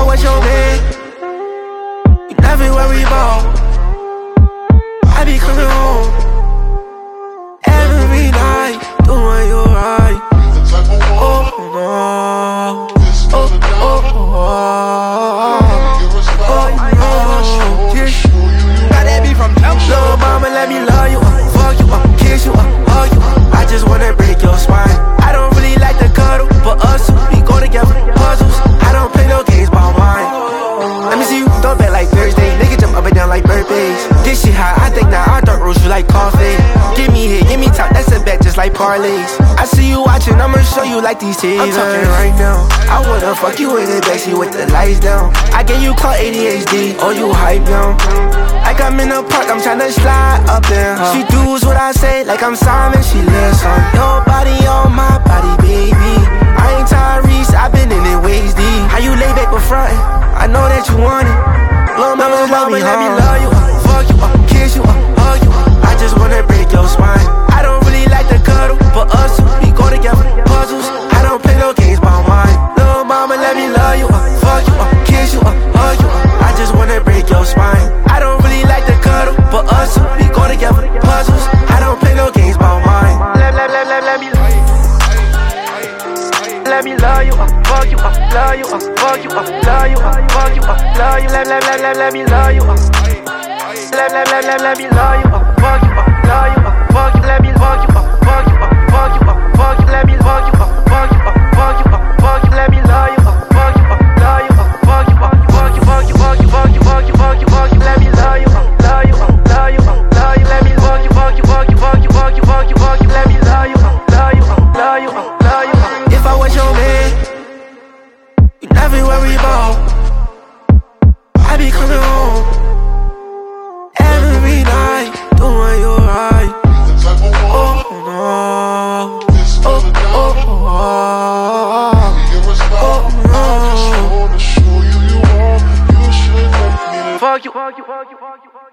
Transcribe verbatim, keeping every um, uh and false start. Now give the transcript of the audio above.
was your man, you never worry about. I be coming home every night, doing you right. Oh no, oh oh oh, oh no, yeah. Got that beat from Temple. Little mama, let me love you, uh, fuck you, uh, kiss you, uh, hug you. I just wanna break your spine. I don't really like to cuddle, but us two, we go together. Puzzles, I don't play no games by mine. Let me see you throw back like Thursday. Nigga jump up and down like birthdays. This shit hot, I think now I don't roast you like coffee. Give me hit, give me top, that's a bet just like parlays. I see you watching, I'ma show you like these teasers. I'm talking right now. I wanna fuck you in the backseat with the lights down. I gave you call A D H D, oh you hype down. Like I'm in the park, I'm tryna slide up in her. She does what I say, like I'm Simon, she listen. Your body on my body, baby. I ain't Tyrese, I been in it waist deep. How you lay back but frontin'? I know that you want it. Lil' mama, love me, let me love you, uh, fuck you, uh, kiss you, uh, hug you. I just wanna break your spine. I don't really like to cuddle, but us two, we go together. Puzzles, I don't play no games by mine. Lil' mama, let me love you, uh, fuck you, uh, kiss you, uh, hug you. I just wanna break your spine. I don't really like to cuddle, but us two, we go together. Puzzles, I don't play no games by mine. Let, let, let, let, let me Let me love you, uh, fuck you, uh, love you, uh, fuck you, uh, love you, uh, fuck you, uh, love you. Let, let, let, let, let me love you, uh. Let, let, let, let, let me love you, uh, fuck you, uh, love you, uh, fuck you. Let me fuck you, uh, fuck you, uh, fuck you, uh, fuck you. Let me fuck you, uh, fuck you, uh, fuck you, uh, fuck you. Let me love you, uh, fuck you, uh, love you, uh, fuck you, uh, fuck you, fuck you, fuck you, fuck you, fuck you, fuck you, fuck you. Let me love you, uh, love you, uh, love you, uh, love you. Let me fuck you, fuck you, fuck you, fuck you, fuck you, fuck you, fuck you. Let me love you, uh, love you, uh, love you, uh, love you. If I was your man, you never worry about. I be coming home every night, doing you right. Oh no, oh oh oh, oh no. Fuck you, fuck you, fuck you, fuck you, fuck you.